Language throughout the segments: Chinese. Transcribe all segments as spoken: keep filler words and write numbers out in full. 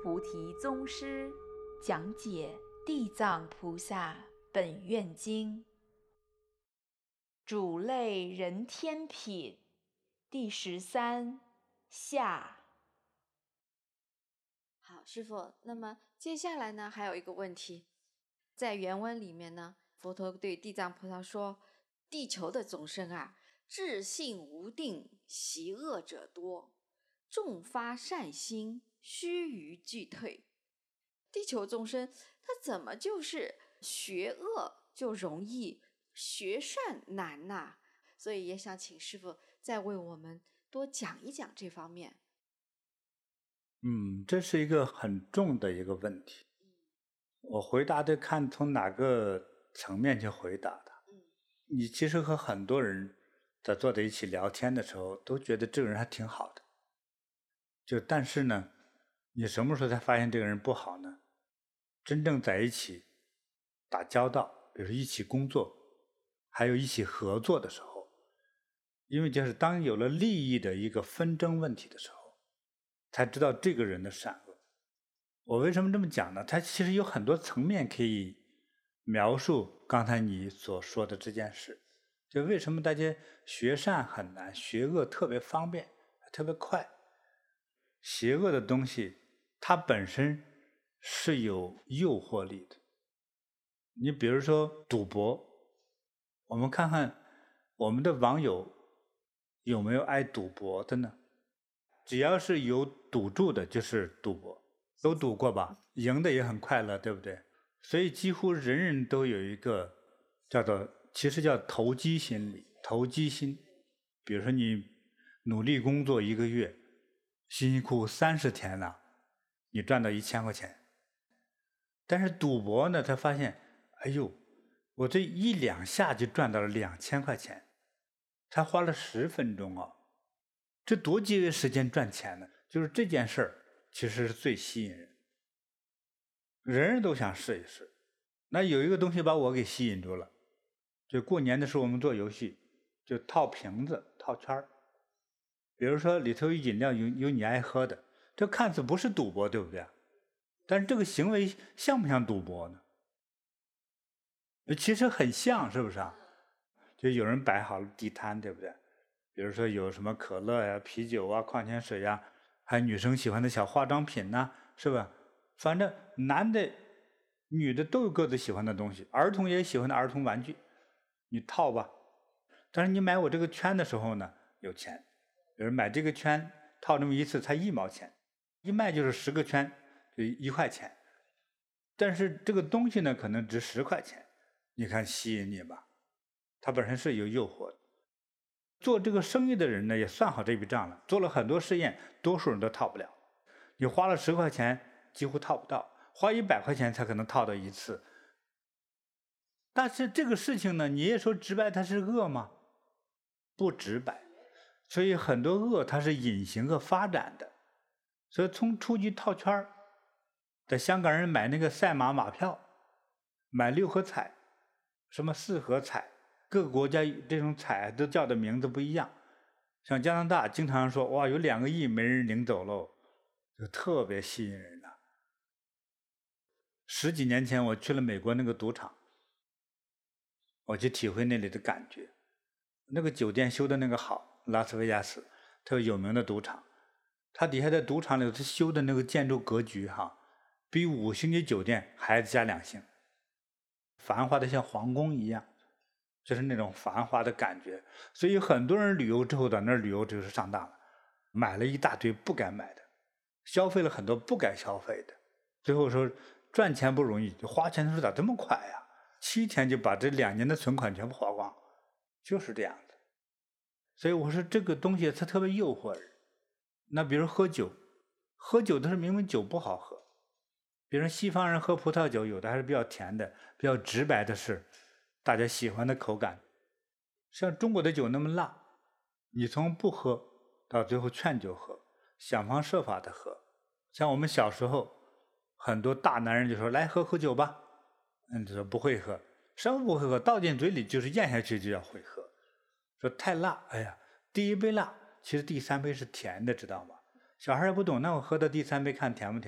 菩提宗师讲解地藏菩萨本愿经主类人天品第十三下。 好，师父，那么接下来呢，还有一个问题，在原文里面呢，佛陀对地藏菩萨说，地球的众生啊，智性无定，习恶者多，众发善心，须臾俱退。地球众生他怎么就是学恶就容易，学善难呐、啊？所以也想请师父再为我们多讲一讲这方面。 嗯，这是一个很重的一个问题。我回答的看从哪个层面去回答的。你其实和很多人在坐在一起聊天的时候，都觉得这个人还挺好的。就但是呢，你什么时候才发现这个人不好呢？真正在一起打交道，比如说一起工作，还有一起合作的时候，因为就是当有了利益的一个纷争问题的时候，才知道这个人的善恶。我为什么这么讲呢？它其实有很多层面可以描述刚才你所说的这件事。就为什么大家学善很难，学恶特别方便，特别快。邪恶的东西它本身是有诱惑力的。你比如说赌博，我们看看我们的网友有没有爱赌博的呢？只要是有赌注的就是赌博，都赌过吧？赢的也很快乐，对不对？所以几乎人人都有一个叫做其实叫投机心理，投机心。比如说你努力工作一个月，辛辛苦苦三十天了，你赚到一千块钱。但是赌博呢，他发现哎呦，我这一两下就赚到了两千块钱，他花了十分钟啊，这多节约时间赚钱呢？就是这件事儿其实是最吸引人，人人都想试一试。那有一个东西把我给吸引住了，就过年的时候我们做游戏，就套瓶子套圈儿，比如说里头有饮料，有有你爱喝的，这看似不是赌博，对不对？但是这个行为像不像赌博呢？其实很像，是不是啊？就有人摆好了地摊，对不对？比如说有什么可乐呀、啤酒啊、矿泉水呀，还有女生喜欢的小化妆品呐，是吧？反正男的、女的都有各自喜欢的东西，儿童也喜欢的儿童玩具，你套吧。但是你买我这个圈的时候呢，有钱。有人买这个圈套这么一次才一毛钱，一卖就是十个圈，就一块钱。但是这个东西呢，可能值十块钱，你看吸引你吧？它本身是有诱惑的。做这个生意的人呢，也算好这笔账了，做了很多试验，多数人都套不了。你花了十块钱，几乎套不到；花一百块钱才可能套到一次。但是这个事情呢，你也说直白它是恶吗？不直白。所以很多恶它是隐形和发展的。所以从初级套圈儿，在香港人买那个赛马马票，买六合彩，什么四合彩，各个国家这种彩都叫的名字不一样。像加拿大经常说哇有两个亿没人领走喽，就特别吸引人了。十几年前我去了美国那个赌场，我去体会那里的感觉。那个酒店修的那个好，拉斯维加斯特别有名的赌场，它底下在赌场里头修的那个建筑格局哈，比五星级酒店还加两星，繁华的像皇宫一样，就是那种繁华的感觉。所以很多人旅游之后到那儿旅游就是上当了，买了一大堆不该买的，消费了很多不该消费的，最后说赚钱不容易，就花钱的时候咋这么快呀？七天就把这两年的存款全部花光，就是这样子。所以我说这个东西它特别诱惑人。那比如喝酒，喝酒的时候明明酒不好喝，比如西方人喝葡萄酒，有的还是比较甜的，比较直白的是大家喜欢的口感。像中国的酒那么辣，你从不喝到最后劝酒喝，想方设法的喝。像我们小时候很多大男人就说来喝口酒吧，嗯，就说不会喝，什么不会喝，倒进嘴里就是咽下去就要会喝。说太辣，哎呀，第一杯辣，其实第三杯是甜的，知道吗？小孩也不懂，那我喝到第三杯看甜不甜？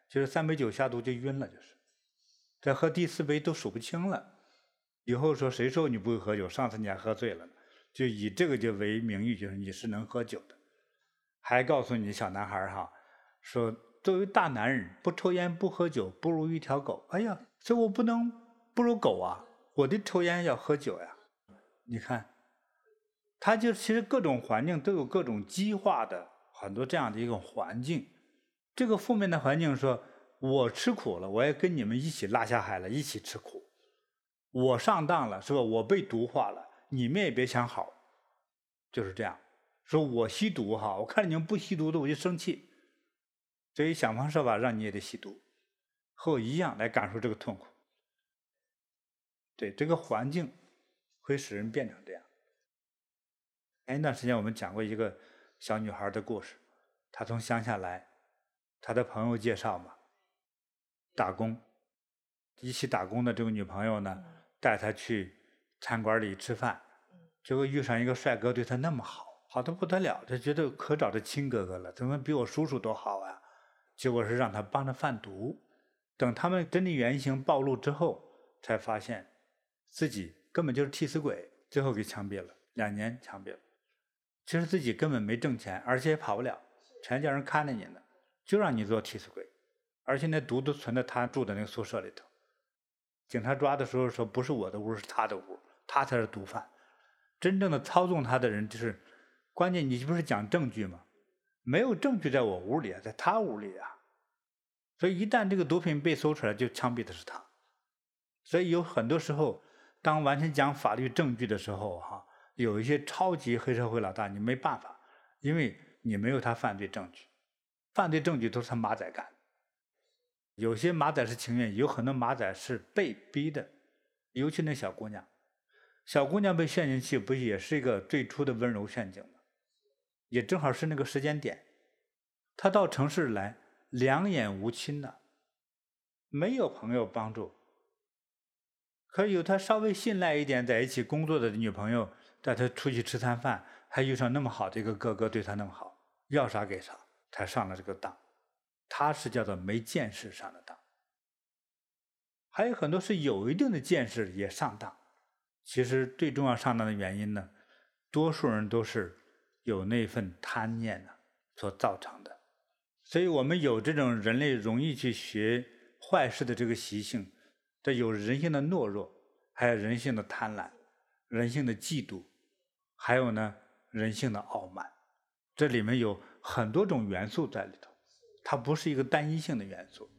就是三杯酒下肚就晕了，就是再喝第四杯都数不清了。以后说谁说你不会喝酒，上次你还喝醉了，就以这个就为名誉，就是你是能喝酒的。还告诉你小男孩哈，说作为大男人不抽烟不喝酒不如一条狗。哎呀，所以我不能不如狗啊，我得抽烟要喝酒呀。你看他就其实各种环境都有各种激化的很多这样的一种环境。这个负面的环境说我吃苦了，我也跟你们一起拉下海了，一起吃苦。我上当了是吧，我被毒化了，你们也别想好。就是这样说，我吸毒哈，我看你们不吸毒的我就生气，所以想方设法让你也得吸毒，和我一样来感受这个痛苦。对，这个环境会使人变成这样。前一段时间我们讲过一个小女孩的故事，她从乡下来，她的朋友介绍嘛，打工，一起打工的这个女朋友呢，带她去餐馆里吃饭，结果遇上一个帅哥，对她那么好，好的不得了，就觉得可找着亲哥哥了，怎么比我叔叔多好啊？结果是让他帮着贩毒。等他们真的原形暴露之后，才发现自己根本就是替死鬼，最后给枪毙了，两年枪毙了。其实自己根本没挣钱，而且也跑不了，全叫人看着你呢，就让你做替死鬼。而且那毒都存在他住的那个宿舍里头。警察抓的时候说不是我的屋，是他的屋，他才是毒贩。真正的操纵他的人就是，关键你不是讲证据吗？没有证据在我屋里啊，在他屋里啊。所以一旦这个毒品被搜出来，就枪毙的是他。所以有很多时候，当完全讲法律证据的时候哈，有一些超级黑社会老大你没办法，因为你没有他犯罪证据，犯罪证据都是他马仔干。有些马仔是情愿，有很多马仔是被逼的，尤其那小姑娘，小姑娘被陷进去，不也是一个最初的温柔陷阱吗？也正好是那个时间点，她到城市来，两眼无亲的，没有朋友帮助，可是有她稍微信赖一点，在一起工作的女朋友，带她出去吃餐饭，还遇上那么好的一个哥哥，对她那么好，要啥给啥，才上了这个当。他是叫做没见识上的当，还有很多是有一定的见识也上当。其实最重要上当的原因呢，多数人都是有那份贪念呢所造成的。所以我们有这种人类容易去学坏事的这个习性，这有人性的懦弱，还有人性的贪婪，人性的嫉妒，还有呢人性的傲慢，这里面有很多种元素在里头。它不是一个单一性的元素。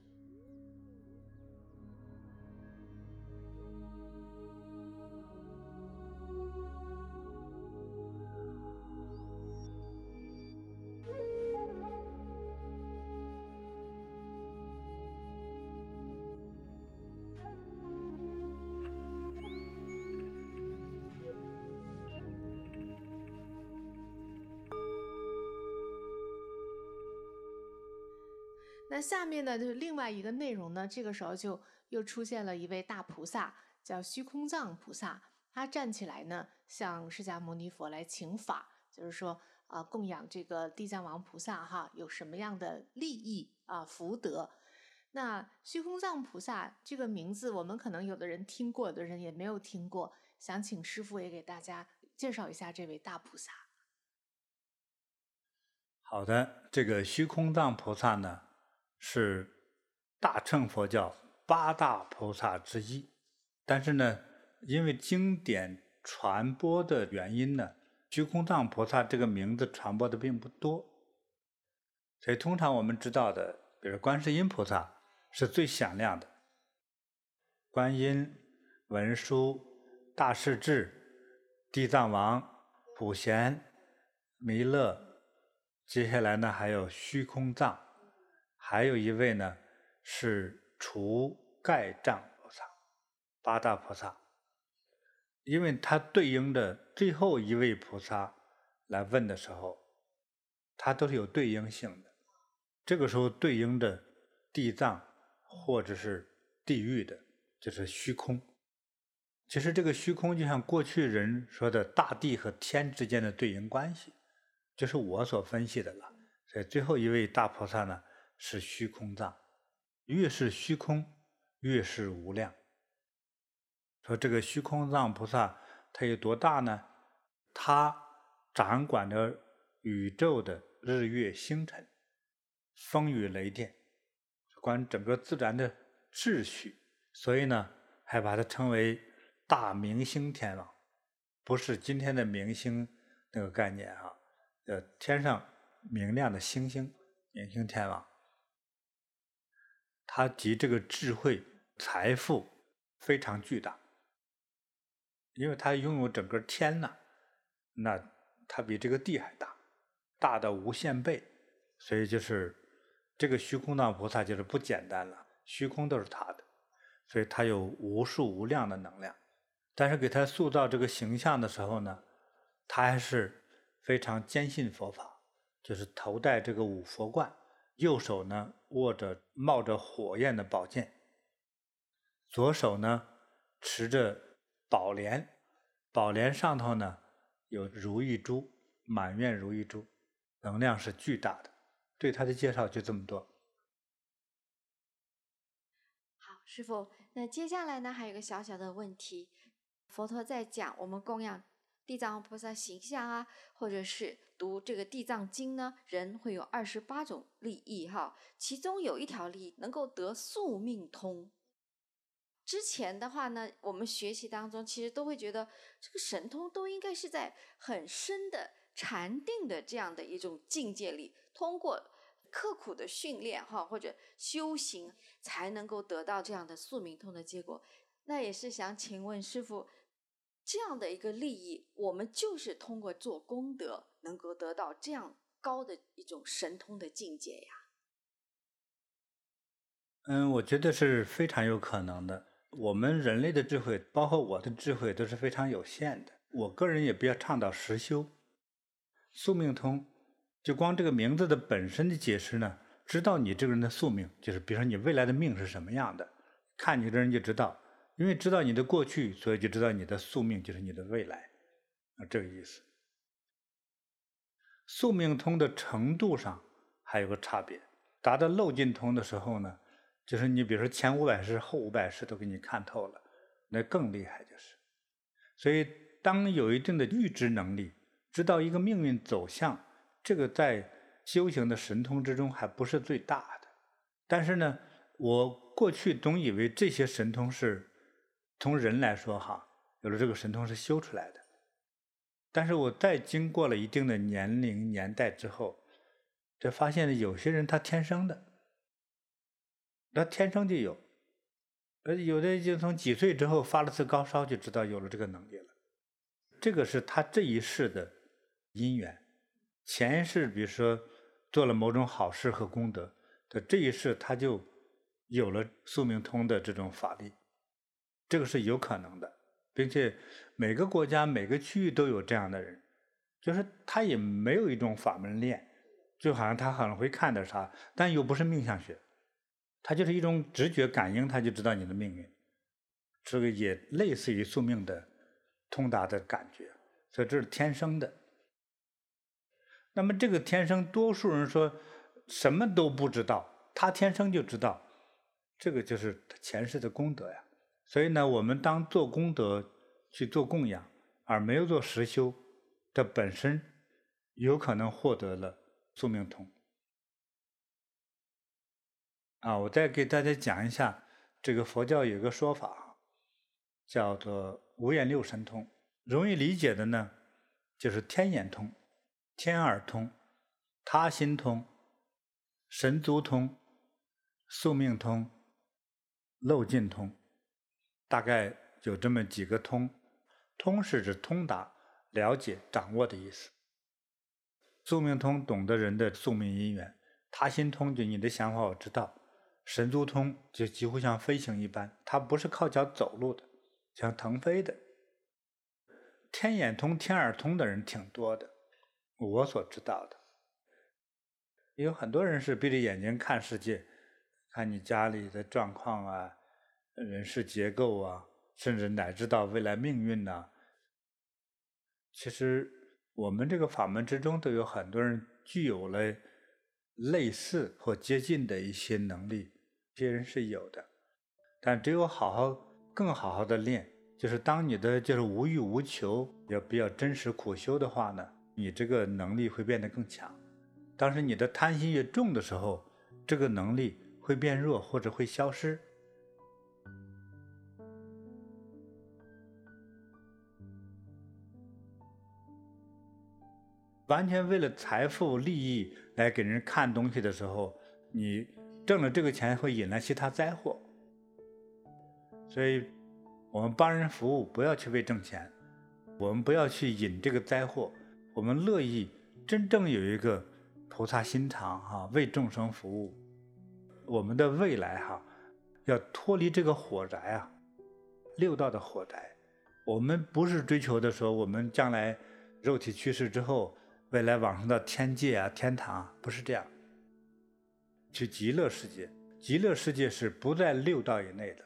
那下面呢，就是另外一个内容呢，这个时候就又出现了一位大菩萨，叫虚空藏菩萨。他站起来呢，向释迦牟尼佛来请法，就是说啊、呃，供养这个地藏王菩萨哈，有什么样的利益啊、福德？那虚空藏菩萨这个名字，我们可能有的人听过，有的人也没有听过，想请师父也给大家介绍一下这位大菩萨。 好的，这个虚空藏菩萨呢，是大乘佛教八大菩萨之一，但是呢，因为经典传播的原因呢，虚空藏菩萨这个名字传播的并不多，所以通常我们知道的，比如观世音菩萨是最响亮的，观音、文殊、大势至、地藏王、普贤、弥勒，接下来呢还有虚空藏。还有一位呢是除盖障菩萨，八大菩萨，因为他对应的最后一位菩萨来问的时候，他都是有对应性的。这个时候对应的地藏或者是地狱的，就是虚空。其实这个虚空就像过去人说的大地和天之间的对应关系，就是我所分析的了。所以最后一位大菩萨呢是虚空藏。 越是虚空，越是无量。说这个虚空藏菩萨他有多大呢？他掌管着宇宙的日月星辰、风雨雷电，管整个自然的秩序，所以呢还把它称为大明星天王，不是今天的明星那个概念啊，呃，天上明亮的星星，明星天王。他集这个智慧、财富非常巨大，因为他拥有整个天呐，那他比这个地还大，大的无限倍，所以就是这个虚空藏菩萨就是不简单了，虚空都是他的，所以他有无数无量的能量。但是给他塑造这个形象的时候呢，他还是非常坚信佛法，就是头戴这个五佛冠，右手呢握着冒着火焰的宝剑，左手呢持着宝莲，宝莲上头呢有如意珠，满院如意珠，能量是巨大的。对他的介绍就这么多。 好，师父，那接下来呢还有一个小小的问题，佛陀在讲我们供养地藏王菩萨形象啊，或者是读这个地藏经呢，人会有二十八种利益哈，其中有一条利益能够得宿命通。之前的话呢，我们学习当中其实都会觉得这个神通都应该是在很深的禅定的这样的一种境界里，通过刻苦的训练哈或者修行才能够得到这样的宿命通的结果。那也是想请问师父，这样的一个利益，我们就是通过做功德能够得到这样高的一种神通的境界呀？ 嗯，我觉得是非常有可能的。我们人类的智慧，包括我的智慧，都是非常有限的。我个人也比较倡导实修。宿命通，就光这个名字的本身的解释呢，知道你这个人的宿命，就是比如说你未来的命是什么样的，看你的人就知道。因为知道你的过去，所以就知道你的宿命就是你的未来，啊，这个意思。宿命通的程度上还有个差别，达到漏尽通的时候呢，就是你比如说前五百世、后五百世都给你看透了，那更厉害就是。所以当有一定的预知能力，知道一个命运走向，这个在修行的神通之中还不是最大的。但是呢，我过去总以为这些神通是从人来说哈，有了这个神通是修出来的。但是我在经过了一定的年龄年代之后，就发现有些人他天生的，他天生就有，呃，有的就从几岁之后发了次高烧就知道有了这个能力了。这个是他这一世的因缘，前世比如说做了某种好事和功德，的这一世他就有了宿命通的这种法力。这个是有可能的，并且每个国家每个区域都有这样的人，就是他也没有一种法门练，就好像他很会看的啥，但又不是命相学，他就是一种直觉感应，他就知道你的命运，这个也类似于宿命的通达的感觉，所以这是天生的。那么这个天生，多数人说什么都不知道，他天生就知道，这个就是他前世的功德呀。所以呢，我们当做功德去做供养，而没有做实修，这本身有可能获得了宿命通。啊，我再给大家讲一下，这个佛教有个说法，叫做五眼六神通。容易理解的呢，就是天眼通、天耳通、他心通、神足通、宿命通、漏尽通。大概有这么几个通，通是指通达、了解、掌握的意思。宿命通懂得人的宿命因缘，他心通就你的想法我知道，神足通就几乎像飞行一般，它不是靠脚走路的，像腾飞的。天眼通、天耳通的人挺多的，我所知道的。有很多人是闭着眼睛看世界，看你家里的状况啊，人事结构啊，甚至乃至到未来命运呐、啊。其实我们这个法门之中都有很多人具有了类似或接近的一些能力， 这些人是有的，但只有好好更好好的练，就是当你的就是无欲无求，也比较真实苦修的话呢，你这个能力会变得更强。当时你的贪心越重的时候，这个能力会变弱或者会消失。完全为了财富利益来给人看东西的时候，你挣了这个钱会引来其他灾祸。所以我们帮人服务不要去为挣钱，我们不要去引这个灾祸，我们乐意真正有一个菩萨心肠哈、啊，为众生服务。我们的未来哈、啊，要脱离这个火宅啊，六道的火宅。我们不是追求的说我们将来肉体去世之后未来往上的天界啊天堂啊，不是这样。去极乐世界，极乐世界是不在六道以内的，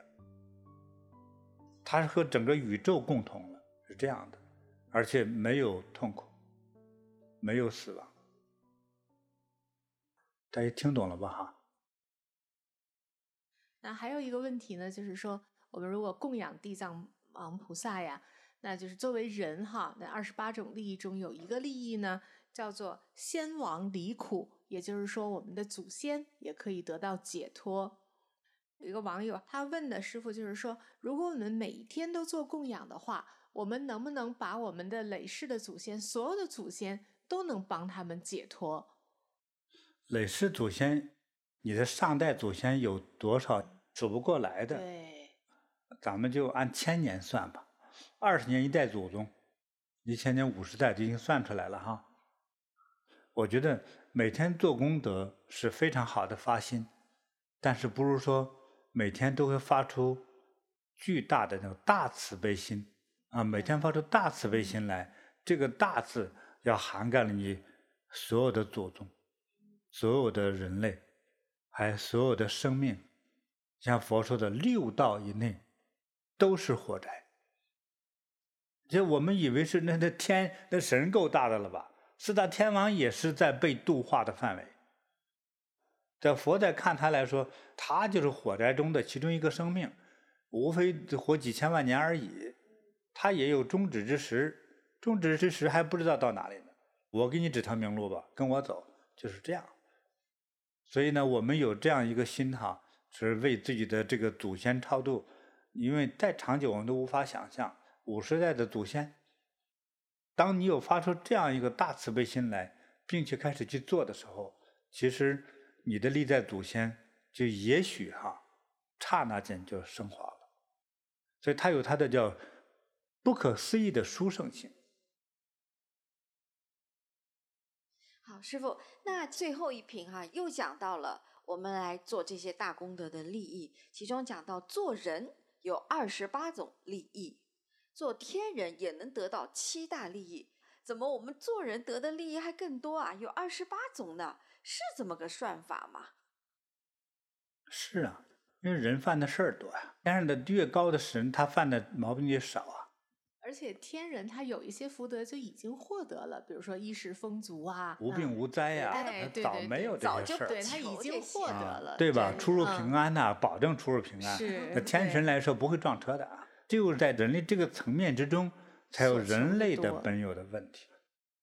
它是和整个宇宙共同的，是这样的，而且没有痛苦，没有死亡。大家听懂了吧哈？ 那还有一个问题呢，就是说我们如果供养地藏王菩萨呀，那就是作为人哈，那二十八种利益中有一个利益呢，叫做先王离苦，也就是说我们的祖先也可以得到解脱。有一个网友他问的师父就是说，如果我们每一天都做供养的话，我们能不能把我们的累世的祖先，所有的祖先都能帮他们解脱？ 累世祖先，你的上代祖先有多少数不过来的？ 对， 咱们就按千年算吧，二十年一代祖宗，一千年五十代就已经算出来了哈。我觉得每天做功德是非常好的发心，但是不如说每天都会发出巨大的那种大慈悲心啊，每天发出大慈悲心来，这个大字要涵盖了你所有的祖宗，所有的人类，还有所有的生命。像佛说的六道以内都是火宅。就我们以为是那那天那神够大的了吧？四大天王也是在被度化的范围。在佛在看他来说，他就是火宅中的其中一个生命，无非活几千万年而已。他也有终止之时，终止之时还不知道到哪里呢。我给你指条明路吧，跟我走，就是这样。所以呢，我们有这样一个心哈，是为自己的这个祖先超度，因为再长久我们都无法想象五十代的祖先。当你有发出这样一个大慈悲心来，并且开始去做的时候，其实你的历代祖先就也许哈，刹那间就升华了。所以它有它的叫不可思议的殊胜性。 好，师父，那最后一品哈、啊，又讲到了我们来做这些大功德的利益，其中讲到做人有二十八种利益，做天人也能得到七大利益。怎么我们做人得的利益还更多啊？有二十八种呢？是这么个算法吗？ 是啊，因为人犯的事儿多呀、啊，天上的越高的神，他犯的毛病越少啊。 而且天人他有一些福德就已经获得了，比如说衣食丰足啊， 无病无灾呀、啊， 哎， 早没有这些事儿， 对他已经获得了， 啊、对吧？ 对出入平安呐、啊嗯，保证出入平安。 是， 那天神来说不会撞车的啊，只有在人类这个层面之中，才有人类的本有的问题。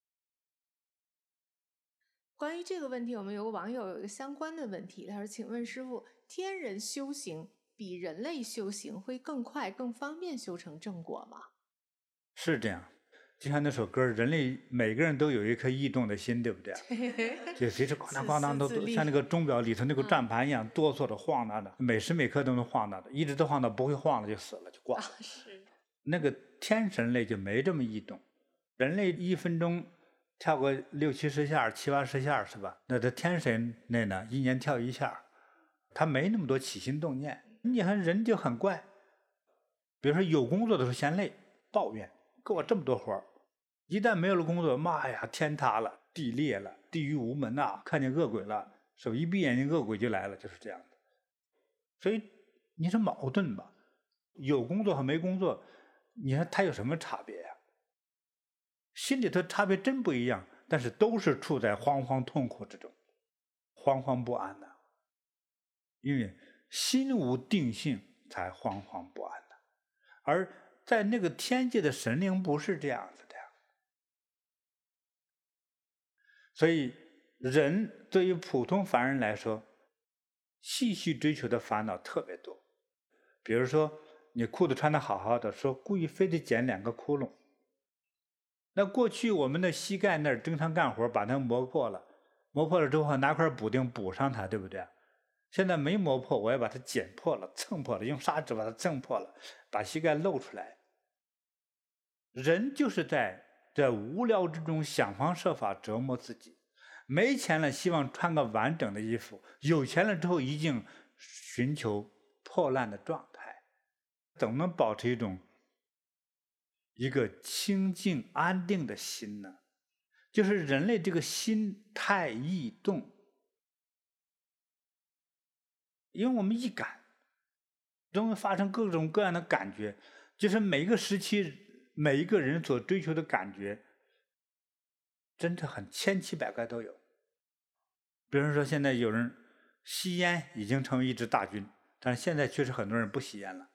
关于这个问题，我们有个网友有一个相关的问题，他说：“请问师父，天人修行比人类修行会更快、更方便修成正果吗？” 是这样，就像那首歌，人类每个人都有一颗异动的心，对不对？就随时哐当哐当都像那个钟表里头那个转盘一样，嗯、哆嗦的晃荡的，每时每刻都能晃荡的，一直都晃到不会晃了就死了就挂了。 啊、是那个天神类就没这么异动，人类一分钟跳个六七十下、七八十下是吧？那这天神类呢，一年跳一下，他没那么多起心动念。你看人就很怪，比如说有工作的时候嫌累，抱怨。给我这么多活儿，一旦没有了工作，妈呀，天塌了，地裂了，地狱无门呐、啊，看见恶鬼了，手一闭眼睛，恶鬼就来了，就是这样的。所以你是矛盾吧？有工作和没工作，你说它有什么差别呀、啊？心里头差别真不一样，但是都是处在惶惶痛苦之中，惶惶不安的。因为心无定性才惶惶不安的。而在那个天界的神灵不是这样子的呀。所以人对于普通凡人来说，细细追求的烦恼特别多。比如说你裤子穿得好好的，说故意非得剪两个窟窿，那过去我们的膝盖那儿经常干活，把它磨破了，磨破了之后拿块补丁补上它，对不对？现在没磨破，我要把它剪破了，蹭破了，用砂纸把它蹭破了，把膝盖露出来。人就是在在无聊之中想方设法折磨自己，没钱了希望穿个完整的衣服，有钱了之后一定寻求破烂的状态，怎么能保持一种一个清净安定的心呢？就是人类这个心太易动，因为我们易感，容易发生各种各样的感觉，就是每一个时期每一个人所追求的感觉真的很千奇百怪都有。比如说现在有人吸烟已经成为一支大军，但是现在确实很多人不吸烟了。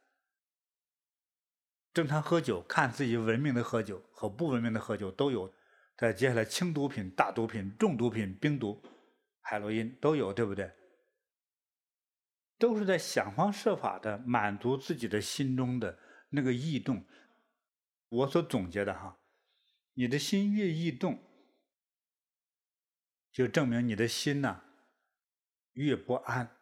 正常喝酒，看自己文明的喝酒和不文明的喝酒都有，再接下来轻毒品、大毒品、重毒品、冰毒、海洛因都有，对不对？都是在想方设法的满足自己的心中的那个异动。我所总结的哈，你的心越异动，就证明你的心呢、啊、越不安。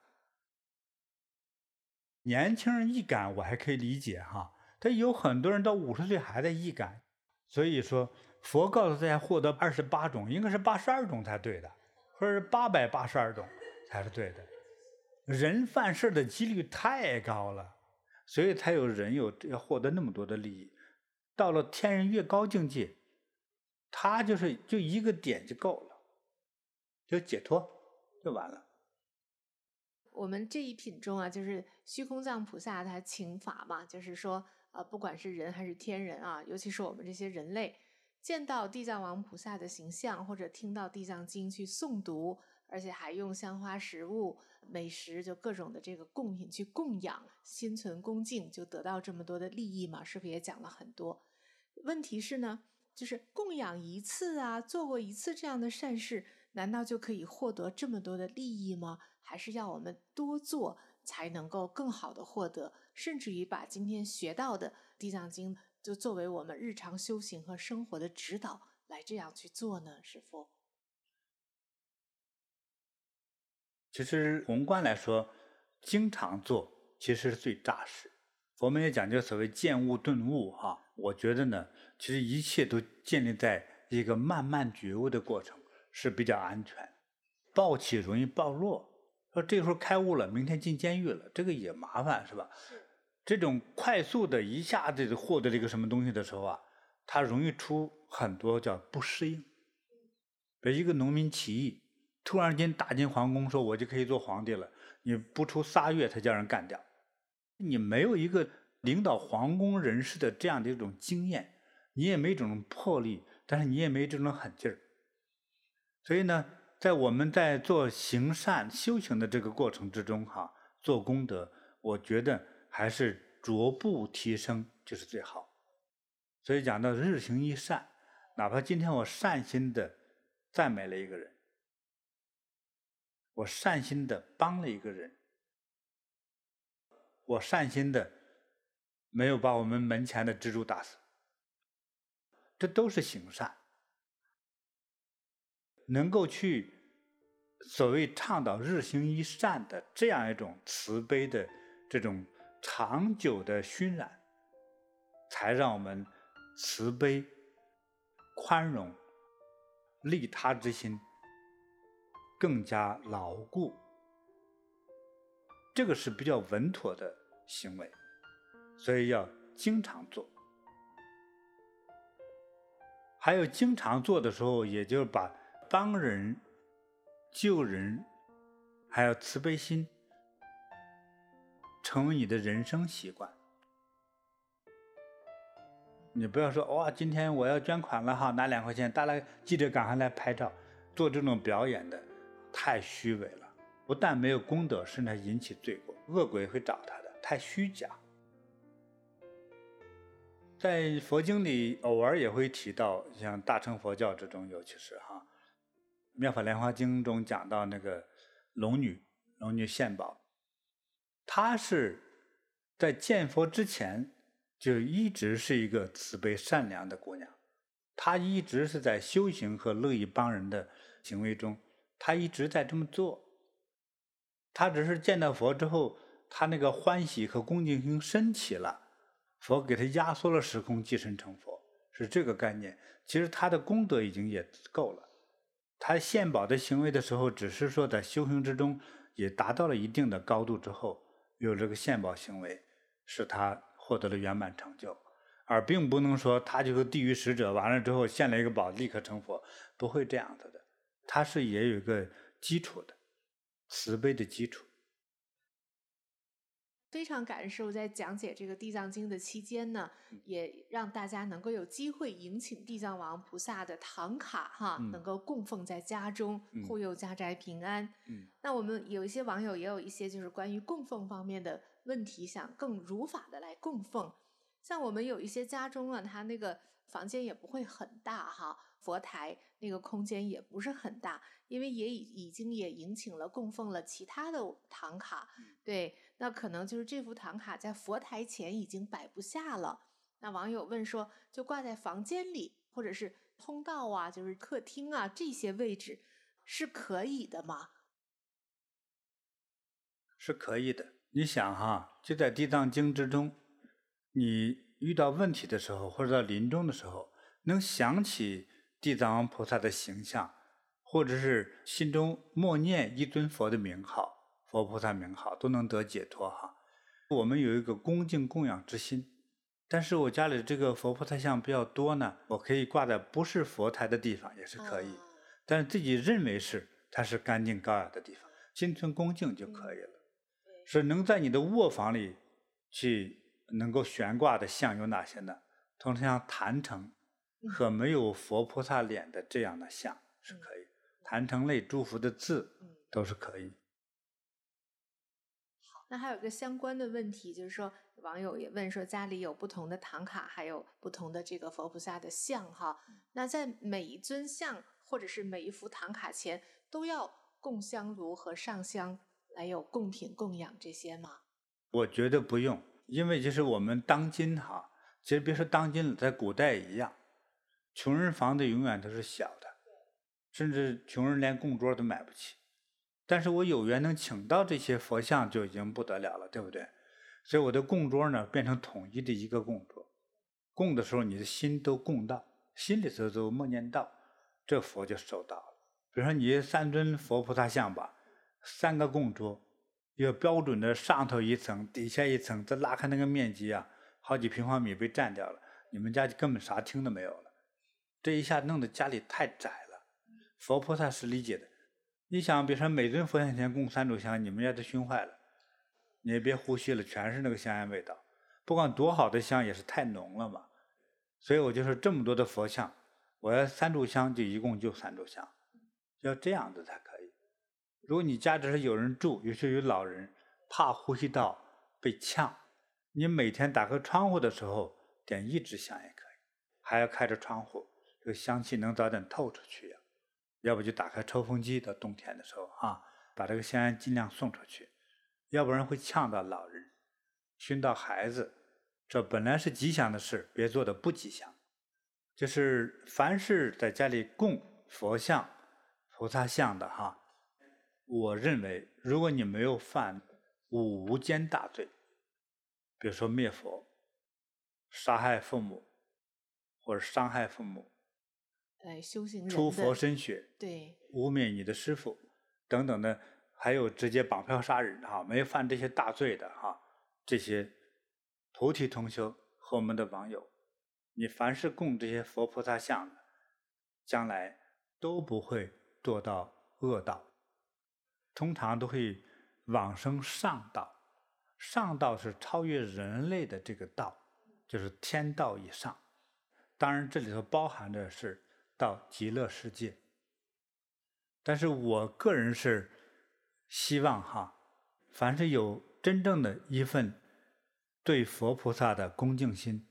年轻人易感我还可以理解哈，但有很多人到五十岁还在易感，所以说佛告诉大家获得二十八种，应该是八十二种才对的，或者是八百八十二种才是对的。人犯事的几率太高了，所以才有人有要获得那么多的利益。到了天人越高境界，他就是就一个点就够了，就解脱就完了。 我们这一品中啊，就是虚空藏菩萨他请法嘛，就是说呃，不管是人还是天人啊，尤其是我们这些人类，见到地藏王菩萨的形象，或者听到地藏经去诵读，而且还用香花食物美食，就各种的这个贡品去供养，心存恭敬，就得到这么多的利益嘛。师父也讲了很多。问题是呢，就是供养一次啊，做过一次这样的善事，难道就可以获得这么多的利益吗？还是要我们多做才能够更好的获得，甚至于把今天学到的地藏经就作为我们日常修行和生活的指导来这样去做呢？师父， 其实宏观来说，经常做其实是最扎实。我们也讲究所谓见悟顿悟哈，我觉得呢，其实一切都建立在一个慢慢觉悟的过程是比较安全。暴起容易暴落，说这时候开悟了，明天进监狱了，这个也麻烦是吧？这种快速的一下子获得这个什么东西的时候啊，它容易出很多叫不适应。比如一个农民起义，突然间打进皇宫，说我就可以做皇帝了，你不出仨月他叫人干掉。你没有一个领导皇宫人士的这样的一种经验，你也没这种魄力，但是你也没这种狠劲儿。所以呢，在我们在做行善修行的这个过程之中哈，做功德，我觉得还是逐步提升就是最好。所以讲到日行一善，哪怕今天我善心的赞美了一个人，我善心的帮了一个人，我善心的没有把我们门前的蜘蛛打死，这都是行善。能够去所谓倡导日行一善的这样一种慈悲的这种长久的熏染，才让我们慈悲、宽容、利他之心更加牢固。这个是比较稳妥的行为，所以要经常做。还有经常做的时候，也就是把帮人、救人，还有慈悲心，成为你的人生习惯。你不要说哇，今天我要捐款了哈，拿两块钱，大家记者赶快来拍照，做这种表演的太虚伪了，不但没有功德，甚至还引起罪过。 恶鬼会找他的，太虚假。在佛经里偶尔也会提到，像大乘佛教之中，尤其是哈《妙法莲华经》中讲到那个龙女，龙女献宝，她是在见佛之前就一直是一个慈悲善良的姑娘，她一直是在修行和乐意帮人的行为中，她一直在这么做。她只是见到佛之后，她那个欢喜和恭敬心升起了，佛给她压缩了时空，即身成佛，是这个概念。其实她的功德已经也够了，她献宝的行为的时候，只是说在修行之中也达到了一定的高度之后，有这个献宝行为，使她获得了圆满成就，而并不能说她就是地狱使者，完了之后献了一个宝立刻成佛，不会这样子的。她是也有一个基础的，慈悲的基础。 非常感恩师父在讲解这个地藏经的期间呢，也让大家能够有机会迎请地藏王菩萨的唐卡哈， 嗯、 能够供奉在家中，护佑家宅平安。 嗯、 那我们有一些网友也有一些就是关于供奉方面的问题，想更如法的来供奉。像我们有一些家中啊，它那个房间也不会很大哈，佛台那个空间也不是很大，因为也已已经也迎请了供奉了其他的唐卡，对，那可能就是这幅唐卡在佛台前已经摆不下了。那网友问说，就挂在房间里或者是通道啊，就是客厅啊这些位置是可以的吗？ 是可以的。你想哈，就在地藏经之中，你遇到问题的时候，或者到临终的时候，能想起地藏王菩萨的形象，或者是心中默念一尊佛的名号，佛菩萨名号，都能得解脱哈。我们有一个恭敬供养之心，但是我家里这个佛菩萨像比较多呢，我可以挂在不是佛台的地方也是可以，哦、但是自己认为是它是干净高雅的地方，心存恭敬就可以了。嗯、是能在你的卧房里去能够悬挂的像有哪些呢？通常像坛城和没有佛菩萨脸的这样的像是可以，坛城类祝福的字都是可以。 那还有一个相关的问题，就是说网友也问说，家里有不同的唐卡，还有不同的这个佛菩萨的像哈，那在每一尊像或者是每一幅唐卡前都要供香炉和上香来有贡品供养这些吗？ 我觉得不用，因为就是我们当今哈，其实别说当今了，在古代也一样，穷人房子永远都是小的，甚至穷人连供桌都买不起。但是我有缘能请到这些佛像就已经不得了了，对不对？所以我的供桌呢变成统一的一个供桌，供的时候你的心都供到，心里头都默念到，这佛就收到了。比如说你三尊佛菩萨像吧，三个供桌，有标准的上头一层底下一层，再拉开那个面积啊，好几平方米被占掉了，你们家就根本啥厅都没有了。这一下弄得家里太窄了。佛菩萨是理解的，你想比如说每尊佛像前供三炷香，你们家都熏坏了，你也别呼吸了，全是那个香烟味道，不管多好的香也是太浓了嘛。所以我就说这么多的佛像，我要三炷香就一共就三炷香，要这样子才可以。如果你家只是有人住，尤其有老人怕呼吸道被呛，你每天打开窗户的时候点一支香也可以，还要开着窗户，这个香气能早点透出去呀。要不就打开抽风机，到冬天的时候啊，把这个香烟尽量送出去，要不然会呛到老人，熏到孩子，这本来是吉祥的事，别做的不吉祥。就是凡是在家里供佛像、菩萨像的哈，我认为如果你没有犯五无间大罪，比如说灭佛、杀害父母或者伤害父母、 哎，修行人出佛身血， 对， 污蔑你的师父等等的，还有直接绑票杀人哈，没有犯这些大罪的哈，这些菩提同修和我们的网友，你凡是供这些佛菩萨像的，将来都不会堕到恶道，通常都会往生上道。上道是超越人类的这个道，就是天道以上。当然这里头包含着是到极乐世界。但是我个人是希望哈，凡是有真正的一份对佛菩萨的恭敬心，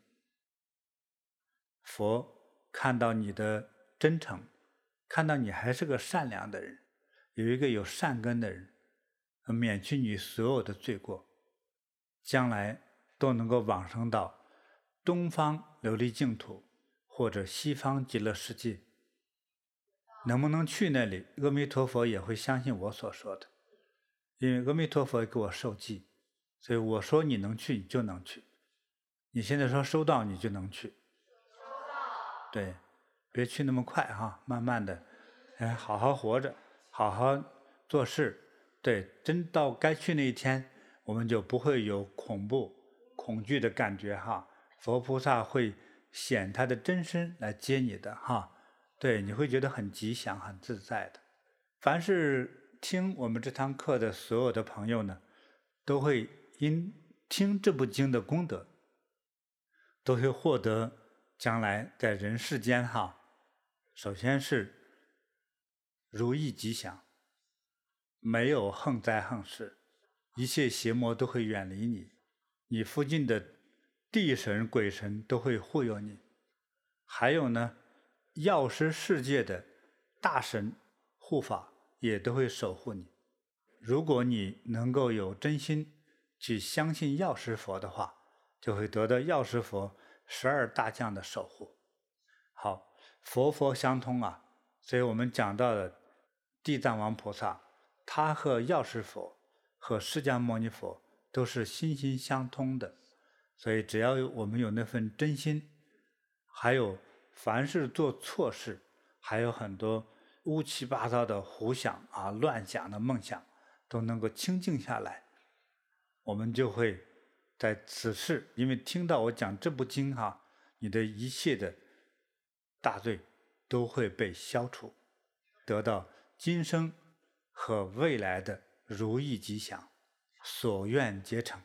佛看到你的真诚，看到你还是个善良的人，有一个有善根的人，免去你所有的罪过，将来都能够往生到东方琉璃净土或者西方极乐世界。能不能去那里，阿弥陀佛也会相信我所说的，因为阿弥陀佛给我受记，所以我说你能去你就能去。你现在说收到你就能去，对，别去那么快哈，慢慢的，哎，好好活着，好好做事，对，真到该去那一天，我们就不会有恐怖、恐惧的感觉哈。佛菩萨会显他的真身来接你的哈，对，你会觉得很吉祥、很自在的。凡是听我们这堂课的所有的朋友呢，都会因听这部经的功德，都会获得将来在人世间哈，首先是如意吉祥，没有横灾横事，一切邪魔都会远离你，你附近的地神鬼神都会护佑你，还有呢，药师世界的大神护法也都会守护你。如果你能够有真心去相信药师佛的话，就会得到药师佛十二大将的守护。好，佛佛相通啊，所以我们讲到的地藏王菩萨，他和药师佛和释迦牟尼佛都是心心相通的，所以只要我们有那份真心，还有凡是做错事，还有很多乌七八糟的胡想啊、乱想的梦想，都能够清静下来，我们就会在此世，因为听到我讲这部经哈，你的一切的大罪都会被消除，得到今生和未来的如意吉祥，所愿皆成。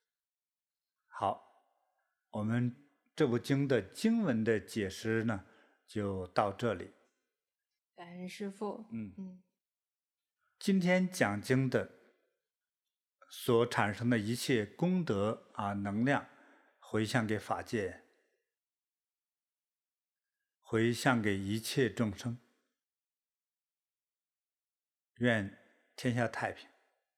好，我们这部经的经文的解释呢，就到这里。 感恩师父。 嗯嗯， 今天讲经的所产生的一切功德啊能量，回向给法界，回向给一切众生，愿天下太平，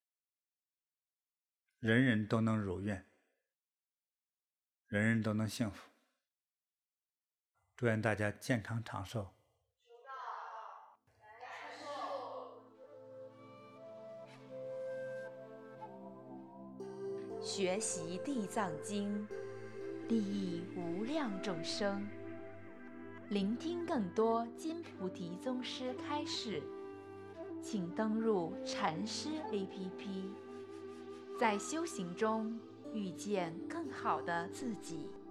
人人都能如愿，人人都能幸福。祝愿大家健康长寿。 学习地藏经，利益无量众生。聆听更多金菩提宗师开示，请登入禅师 A P P， 在修行中遇见更好的自己。